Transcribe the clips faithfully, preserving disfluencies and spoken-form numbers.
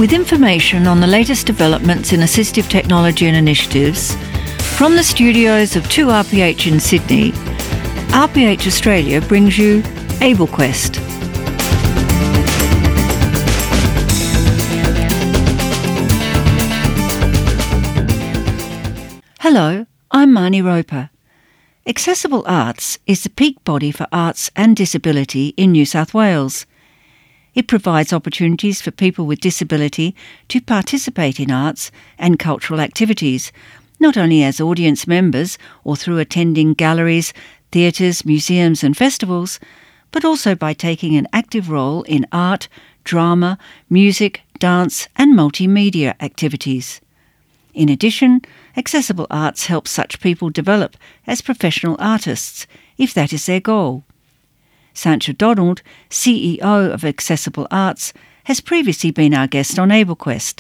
with information on the latest developments in assistive technology and initiatives, from the studios of two R P H in Sydney, R P H Australia brings you AbleQuest. Hello, I'm Marnie Roper. Accessible Arts is the peak body for arts and disability in New South Wales. It provides opportunities for people with disability to participate in arts and cultural activities, not only as audience members or through attending galleries, theatres, museums and festivals, but also by taking an active role in art, drama, music, dance and multimedia activities. In addition, Accessible Arts helps such people develop as professional artists, if that is their goal. Sancha Donald, C E O of Accessible Arts, has previously been our guest on AbleQuest.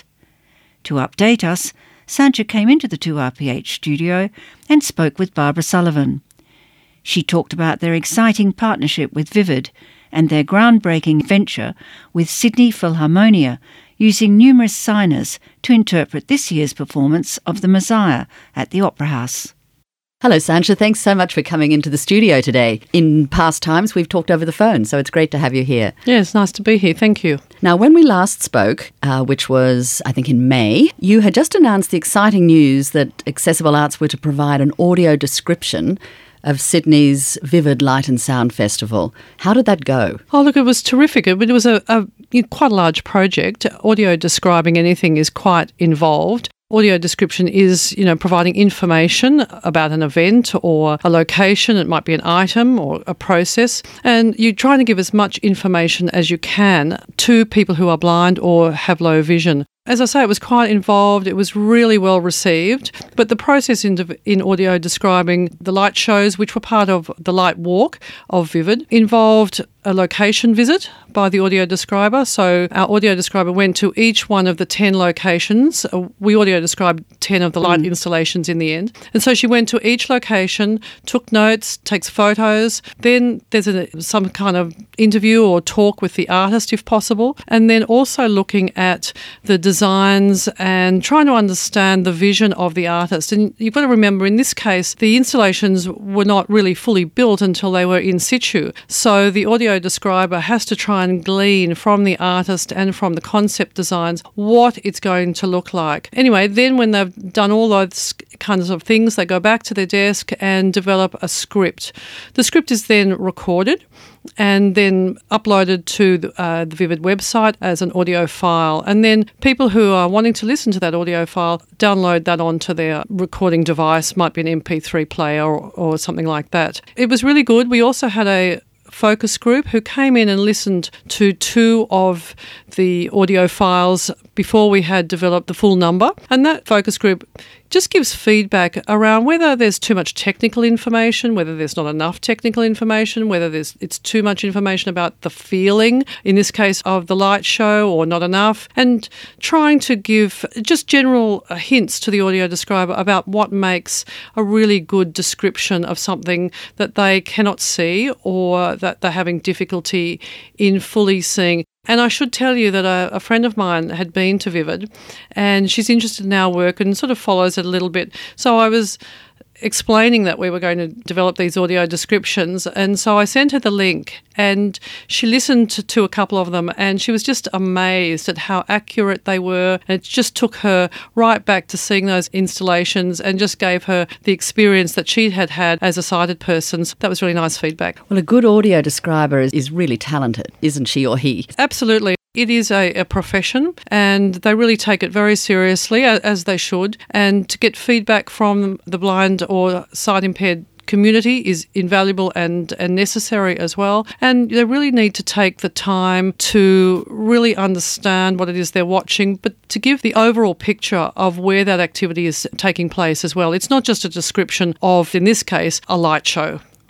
To update us, Sancha came into the two R P H studio and spoke with Barbara Sullivan. She talked about their exciting partnership with Vivid and their groundbreaking venture with Sydney Philharmonia, using numerous signers to interpret this year's performance of The Messiah at the Opera House. Hello, Sancha. Thanks so much for coming into the studio today. In past times, we've talked over the phone, so it's great to have you here. Yeah, it's nice to be here. Thank you. Now, when we last spoke, uh, which was, I think, in May, you had just announced the exciting news that Accessible Arts were to provide an audio description of Sydney's Vivid Light and Sound Festival. How did that go? Oh, look, it was terrific. It, it was a, a quite a large project. Audio describing anything is quite involved. Audio description is, you know, providing information about an event or a location. It might be an item or a process. And you're trying to give as much information as you can to people who are blind or have low vision. As I say, it was quite involved. It was really well received. But the process in, in audio describing the light shows, which were part of the Light Walk of Vivid, involved a location visit by the audio describer. So our audio describer went to each one of the ten locations. We audio described ten of the light mm. installations in the end. And so she went to each location, took notes, takes photos. Then there's a, some kind of interview or talk with the artist if possible. And then also looking at the designs and trying to understand the vision of the artist. And you've got to remember, in this case, the installations were not really fully built until they were in situ. So the audio describer has to try and glean from the artist and from the concept designs what it's going to look like. Anyway, then when they've done all those kinds of things, they go back to their desk and develop a script. The script is then recorded and then uploaded to the, uh, the Vivid website as an audio file. And then people who are wanting to listen to that audio file download that onto their recording device, might be an M P three player or, or something like that. It was really good. We also had a focus group who came in and listened to two of the audio files before we had developed the full number. And that focus group just gives feedback around whether there's too much technical information, whether there's not enough technical information, whether there's it's too much information about the feeling, in this case of the light show, or not enough, and trying to give just general hints to the audio describer about what makes a really good description of something that they cannot see or that they're having difficulty in fully seeing. And I should tell you that a, a friend of mine had been to Vivid and she's interested in our work and sort of follows it a little bit. So I was explaining that we were going to develop these audio descriptions, and so I sent her the link and she listened to, to a couple of them and she was just amazed at how accurate they were, and it just took her right back to seeing those installations and just gave her the experience that she had had as a sighted person. So that was really nice feedback. Well, a good audio describer is, is really talented, isn't she or he? Absolutely. It is a, a profession and they really take it very seriously, as they should. And to get feedback from the blind or sight-impaired community is invaluable and, and necessary as well. And they really need to take the time to really understand what it is they're watching, but to give the overall picture of where that activity is taking place as well. It's not just a description of, in this case, a light show.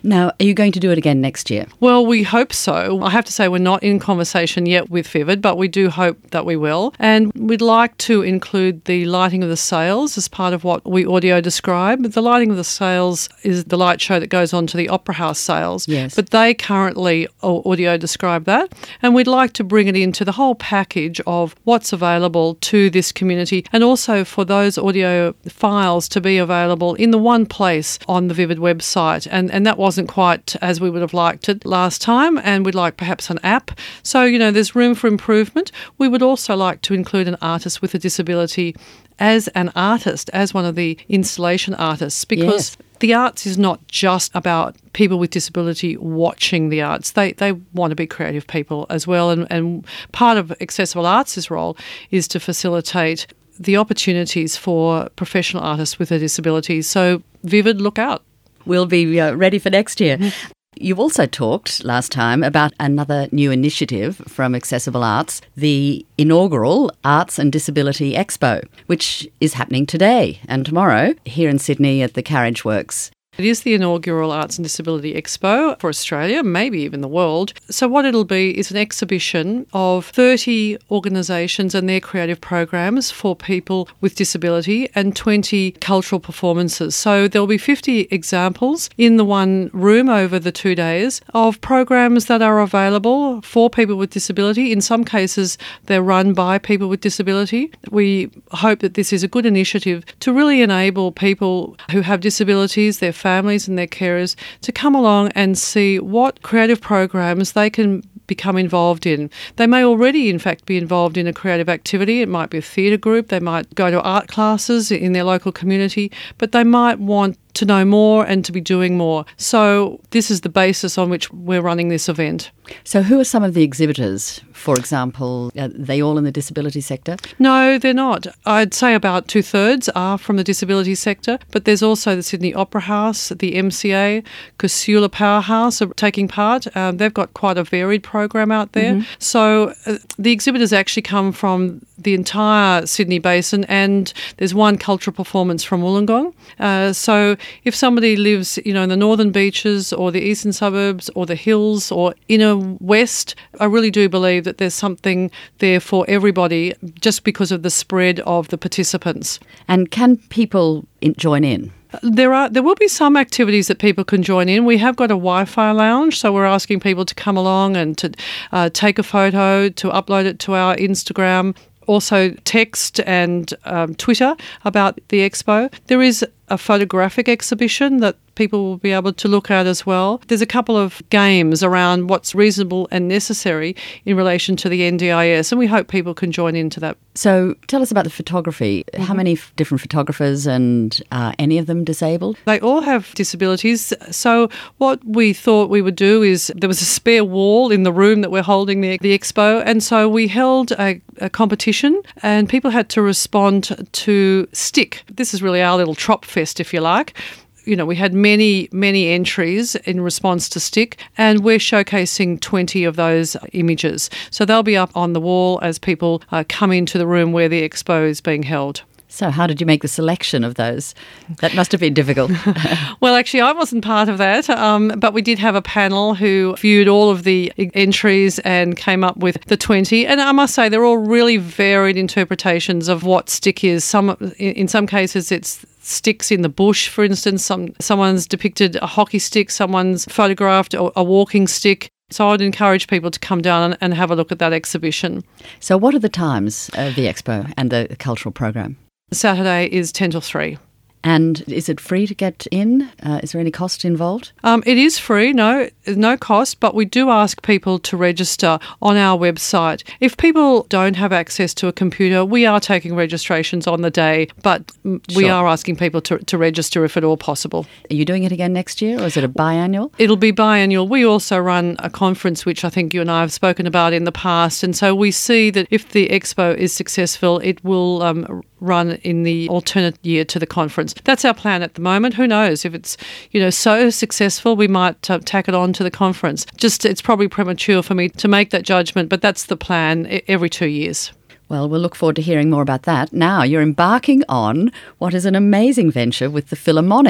Now, are you going to do it again next year? Well, we hope so. I have to say we're not in conversation yet with Vivid, but we do hope that we will. And we'd like to include the lighting of the sails as part of what we audio describe. The lighting of the sails is the light show that goes on to the Opera House sails. Yes. But they currently audio describe that. And we'd like to bring it into the whole package of what's available to this community, and also for those audio files to be available in the one place on the Vivid website. And, and that wasn't quite as we would have liked it last time, and we'd like perhaps an app. So, you know, there's room for improvement. We would also like to include an artist with a disability as an artist, as one of the installation artists, because Yes. the arts is not just about people with disability watching the arts. They they want to be creative people as well. And, and part of Accessible Arts' role is to facilitate the opportunities for professional artists with a disability. So, Vivid, look out. We'll be uh, ready for next year. You also talked last time about another new initiative from Accessible Arts, the inaugural Arts and Disability Expo, which is happening today and tomorrow here in Sydney at the Carriage Works. It is the inaugural Arts and Disability Expo for Australia, maybe even the world. So what it'll be is an exhibition of thirty organisations and their creative programs for people with disability and twenty cultural performances. So there'll be fifty examples in the one room over the two days of programs that are available for people with disability. In some cases, they're run by people with disability. We hope that this is a good initiative to really enable people who have disabilities, their families and their carers, to come along and see what creative programs they can become involved in. They may already, in fact, be involved in a creative activity. It might be a theatre group. They might go to art classes in their local community, but they might want to know more and to be doing more. So this is the basis on which we're running this event. So who are some of the exhibitors? For example, are they all in the disability sector? No, they're not. I'd say about two-thirds are from the disability sector, but there's also the Sydney Opera House, the M C A, Casula Powerhouse are taking part. Um, they've got quite a varied program out there. Mm-hmm. So uh, the exhibitors actually come from the entire Sydney Basin, and there's one cultural performance from Wollongong. Uh, so if somebody lives, you know, in the northern beaches or the eastern suburbs or the hills or inner west, I really do believe that there's something there for everybody just because of the spread of the participants. And can people in- join in? There are there will be some activities that people can join in. We have got a Wi-Fi lounge, so we're asking people to come along and to uh, take a photo, to upload it to our Instagram. Also text and um, Twitter about the expo. There is a photographic exhibition that people will be able to look at as well. There's a couple of games around what's reasonable and necessary in relation to the N D I S, and we hope people can join into that. So tell us about the photography. Mm-hmm. How many f- different photographers, and are any of them disabled? They all have disabilities. So what we thought we would do is, there was a spare wall in the room that we're holding the, the expo, and so we held a, a competition and people had to respond to stick. This is really our little trop fest, if you like. You know, we had many, many entries in response to stick, and we're showcasing twenty of those images. So they'll be up on the wall as people uh, come into the room where the expo is being held. So how did you make the selection of those? That must have been difficult. Well, actually, I wasn't part of that, um, but we did have a panel who viewed all of the entries and came up with the twenty. And I must say, they're all really varied interpretations of what stick is. Some, in some cases, it's sticks in the bush, for instance. Some someone's depicted a hockey stick, someone's photographed a, a walking stick. So I'd encourage people to come down and have a look at that exhibition. So what are the times of the expo and the cultural program? Saturday is ten till three. And is it free to get in? Uh, is there any cost involved? Um, it is free, no, no cost, but we do ask people to register on our website. If people don't have access to a computer, we are taking registrations on the day, but we Sure. are asking people to, to register if at all possible. Are you doing it again next year, or is it a biannual? It'll be biannual. We also run a conference, which I think you and I have spoken about in the past, and so we see that if the expo is successful, it will um, run in the alternate year to the conference. That's our plan at the moment. Who knows? If it's, you know, so successful, we might uh, tack it on to the conference. Just, it's probably premature for me to make that judgment, but that's the plan every two years. Well, we'll look forward to hearing more about that. Now, you're embarking on what is an amazing venture with the Philharmonic.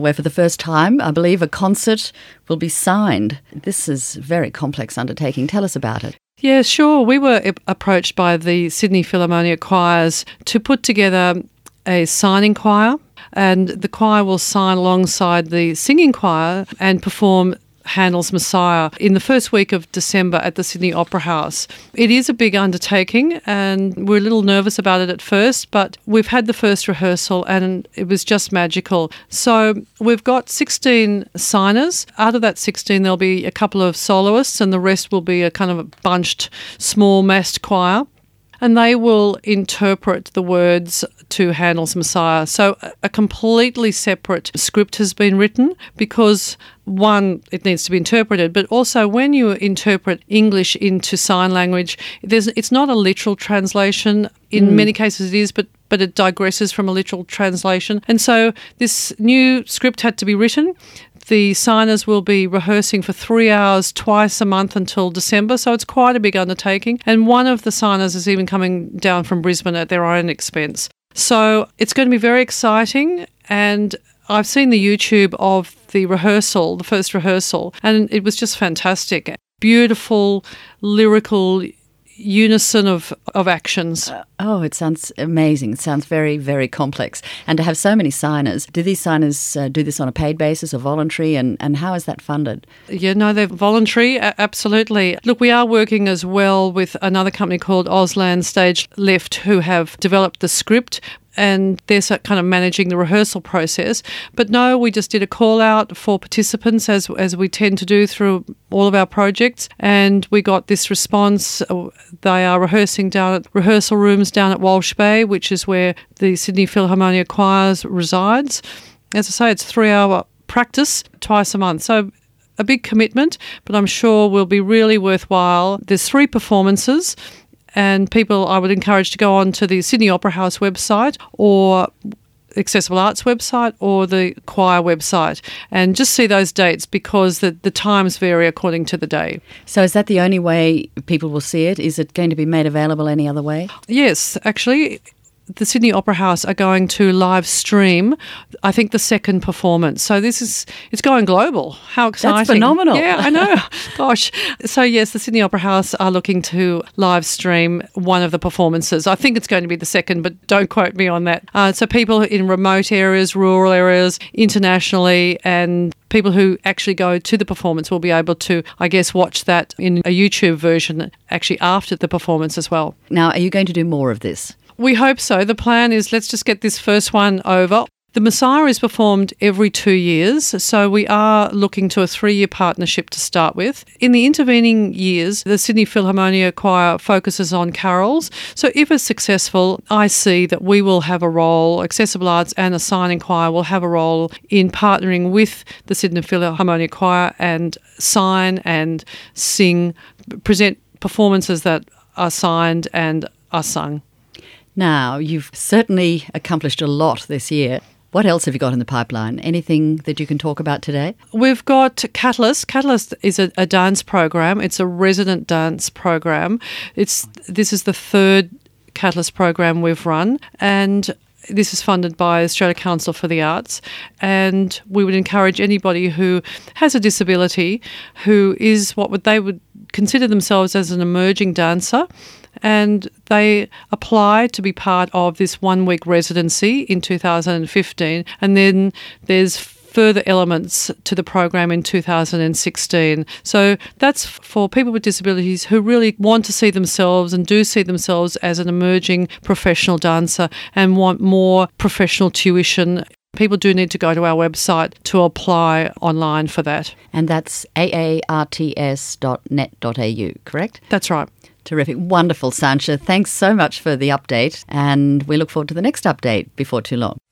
where for the first time, I believe, a concert will be signed. This is a very complex undertaking. Tell us about it. Yeah, sure. We were approached by the Sydney Philharmonia Choirs to put together a signing choir, and the choir will sign alongside the singing choir and perform Handel's Messiah in the first week of December at the Sydney Opera House. It is a big undertaking and we're a little nervous about it at first, but we've had the first rehearsal and it was just magical. So we've got sixteen signers. Out of that sixteen, there'll be a couple of soloists and the rest will be a kind of a bunched, small massed choir. And they will interpret the words to Handel's Messiah. So a completely separate script has been written because, one, it needs to be interpreted, but also when you interpret English into sign language, there's, it's not a literal translation. In mm. many cases it is, but but it digresses from a literal translation. And so this new script had to be written. The signers will be rehearsing for three hours twice a month until December, so it's quite a big undertaking. And one of the signers is even coming down from Brisbane at their own expense. So it's going to be very exciting, and I've seen the YouTube of the rehearsal, the first rehearsal, and it was just fantastic. Beautiful, lyrical unison of, of actions. Uh, oh, it sounds amazing. It sounds very, very complex. And to have so many signers, do these signers uh, do this on a paid basis or voluntary, and, and how is that funded? Yeah, no, they're voluntary, a- absolutely. Look, we are working as well with another company called Auslan Stage Left who have developed the script, and they're kind of managing the rehearsal process. But no, we just did a call out for participants as as we tend to do through all of our projects, and we got this response. They are rehearsing down at rehearsal rooms down at Walsh Bay, which is where the Sydney Philharmonia Choirs resides. As I say, it's three-hour practice twice a month. So a big commitment, but I'm sure will be really worthwhile. There's three performances. And people, I would encourage to go on to the Sydney Opera House website or Accessible Arts website or the choir website and just see those dates because the, the times vary according to the day. So is that the only way people will see it? Is it going to be made available any other way? Yes, actually. The Sydney Opera House are going to live stream, I think, the second performance. So this is, it's going global. How exciting. That's phenomenal. Yeah, I know. Gosh. So yes, the Sydney Opera House are looking to live stream one of the performances. I think it's going to be the second, but don't quote me on that. Uh, so people in remote areas, rural areas, internationally, and people who actually go to the performance will be able to, I guess, watch that in a YouTube version actually after the performance as well. Now, are you going to do more of this? We hope so. The plan is let's just get this first one over. The Messiah is performed every two years, so we are looking to a three-year partnership to start with. In the intervening years, the Sydney Philharmonia Choir focuses on carols. So if it's successful, I see that we will have a role, Accessible Arts and a signing choir will have a role in partnering with the Sydney Philharmonia Choir and sign and sing, present performances that are signed and are sung. Now, you've certainly accomplished a lot this year. What else have you got in the pipeline? Anything that you can talk about today? We've got Catalyst. Catalyst is a, a dance program. It's a resident dance program. It's this is the third Catalyst program we've run, and this is funded by Australia Council for the Arts, and we would encourage anybody who has a disability, who is what would they would consider themselves as an emerging dancer, and they apply to be part of this one-week residency in two thousand fifteen, and then there's further elements to the program in two thousand sixteen. So that's for people with disabilities who really want to see themselves and do see themselves as an emerging professional dancer and want more professional tuition. People do need to go to our website to apply online for that. And that's a a r t s dot net dot a u, correct? That's right. Terrific. Wonderful, Sancha. Thanks so much for the update, and we look forward to the next update before too long.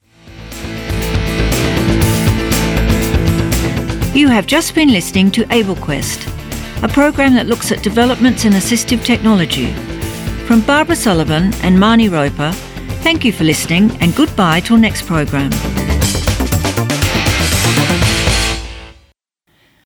You have just been listening to AbleQuest, a program that looks at developments in assistive technology. From Barbara Sullivan and Marnie Roper, thank you for listening and goodbye till next program.